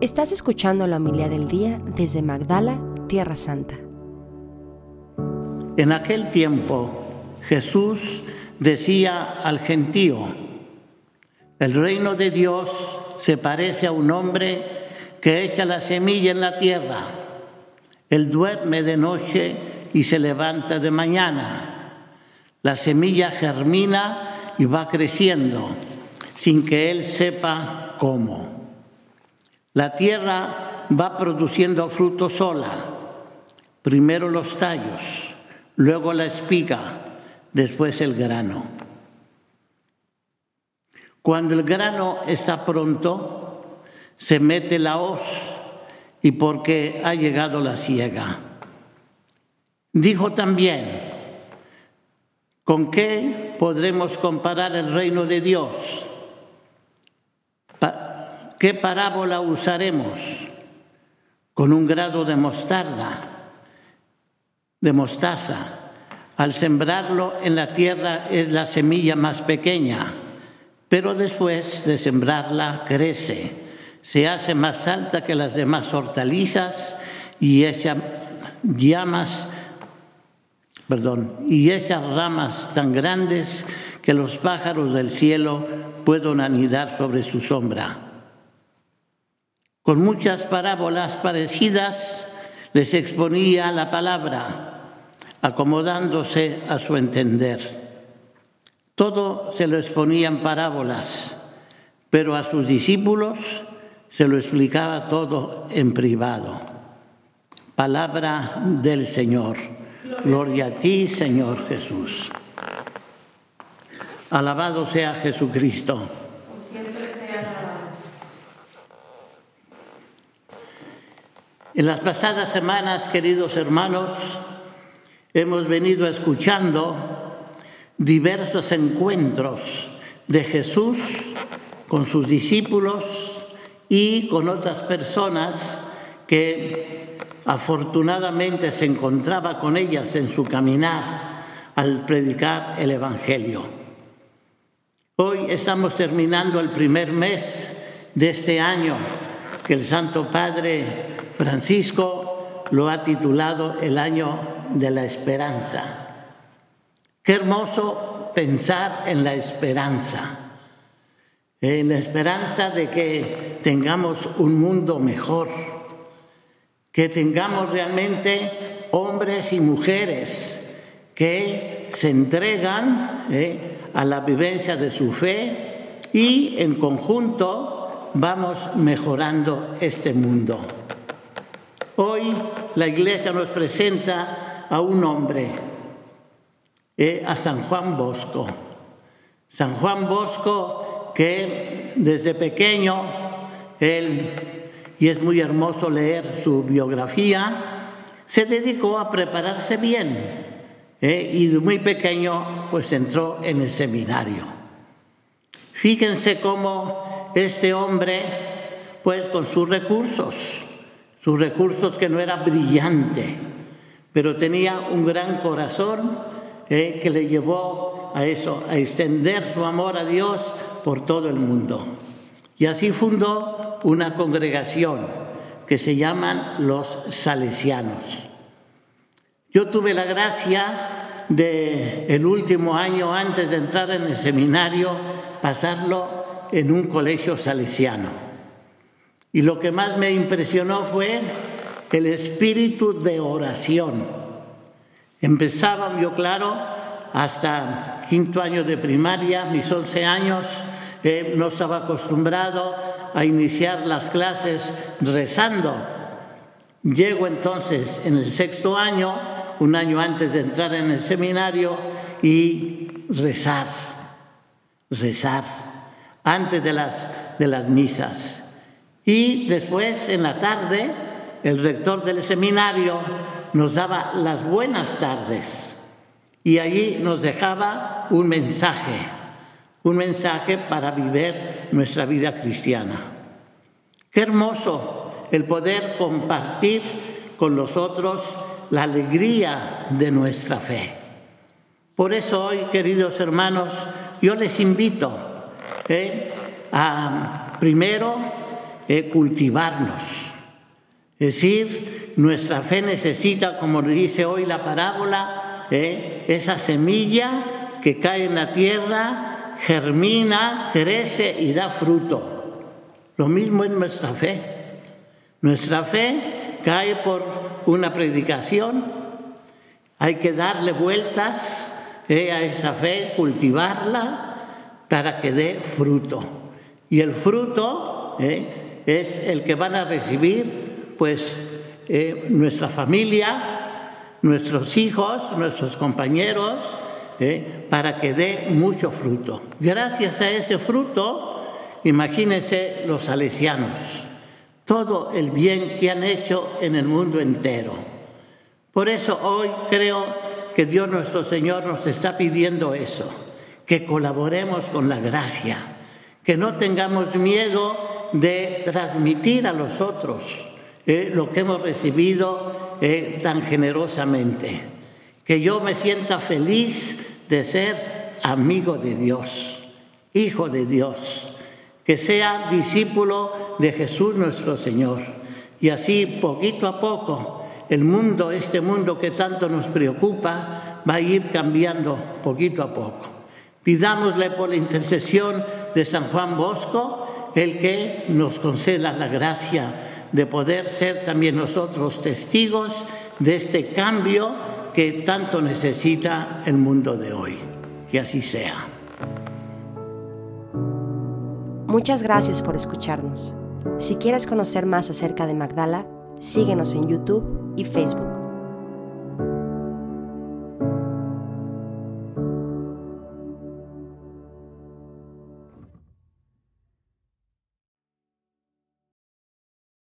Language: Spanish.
Estás escuchando la homilía del día desde Magdala, Tierra Santa. En aquel tiempo, Jesús decía al gentío: el reino de Dios se parece a un hombre que echa la semilla en la tierra. Él duerme de noche y se levanta de mañana. La semilla germina y va creciendo, sin que él sepa cómo. La tierra va produciendo fruto sola. Primero los tallos, luego la espiga, después el grano. Cuando el grano está pronto, se mete la hoz, y porque ha llegado la siega. Dijo también: ¿con qué podremos comparar el reino de Dios? ¿Qué parábola usaremos? Con un grado de mostaza. Al sembrarlo en la tierra es la semilla más pequeña, pero después de sembrarla crece, se hace más alta que las demás hortalizas y echa ramas tan grandes que los pájaros del cielo pueden anidar sobre su sombra. Con muchas parábolas parecidas les exponía la palabra, acomodándose a su entender. Todo se lo exponía en parábolas, pero a sus discípulos se lo explicaba todo en privado. Palabra del Señor. Gloria a ti, Señor Jesús. Alabado sea Jesucristo. Por siempre sea alabado. En las pasadas semanas, queridos hermanos, hemos venido escuchando diversos encuentros de Jesús con sus discípulos y con otras personas que afortunadamente se encontraba con ellas en su caminar al predicar el Evangelio. Hoy estamos terminando el primer mes de este año que el Santo Padre Francisco lo ha titulado el año de la esperanza. Qué hermoso pensar en la esperanza de que tengamos un mundo mejor, que tengamos realmente hombres y mujeres que se entregan a la vivencia de su fe y en conjunto vamos mejorando este mundo. Hoy la Iglesia nos presenta a un hombre, a San Juan Bosco. San Juan Bosco, que desde pequeño, y es muy hermoso leer su biografía, se dedicó a prepararse bien, y de muy pequeño pues entró en el seminario. Fíjense cómo este hombre, pues con sus recursos que no era brillante, pero tenía un gran corazón que le llevó a eso, a extender su amor a Dios por todo el mundo. Y así fundó una congregación que se llaman los Salesianos. Yo tuve la gracia de el último año antes de entrar en el seminario pasarlo en un colegio salesiano. Y lo que más me impresionó fue el espíritu de oración. Empezaba yo, claro, hasta quinto año de primaria, mis 11 años, no estaba acostumbrado a iniciar las clases rezando. Llego entonces en el sexto año, un año antes de entrar en el seminario, y rezar antes de las misas. Y después, en la tarde, el rector del seminario nos daba las buenas tardes y allí nos dejaba un mensaje para vivir nuestra vida cristiana. Qué hermoso el poder compartir con los otros la alegría de nuestra fe. Por eso hoy, queridos hermanos, yo les invito a primero cultivarnos. Es decir, nuestra fe necesita, como dice hoy la parábola, esa semilla que cae en la tierra, germina, crece y da fruto. Lo mismo es nuestra fe. Nuestra fe cae por una predicación. Hay que darle vueltas a esa fe, cultivarla para que dé fruto. Y el fruto es el que van a recibir nuestra familia, nuestros hijos, nuestros compañeros, para que dé mucho fruto. Gracias a ese fruto, imagínense los salesianos, todo el bien que han hecho en el mundo entero. Por eso hoy creo que Dios nuestro Señor nos está pidiendo eso, que colaboremos con la gracia, que no tengamos miedo de transmitir a los otros lo que hemos recibido tan generosamente. Que yo me sienta feliz de ser amigo de Dios, hijo de Dios, que sea discípulo de Jesús nuestro Señor. Y así, poquito a poco, el mundo, este mundo que tanto nos preocupa, va a ir cambiando poquito a poco. Pidámosle por la intercesión de San Juan Bosco, el que nos conceda la gracia de poder ser también nosotros testigos de este cambio que tanto necesita el mundo de hoy. Que así sea. Muchas gracias por escucharnos. Si quieres conocer más acerca de Magdala, síguenos en YouTube y Facebook.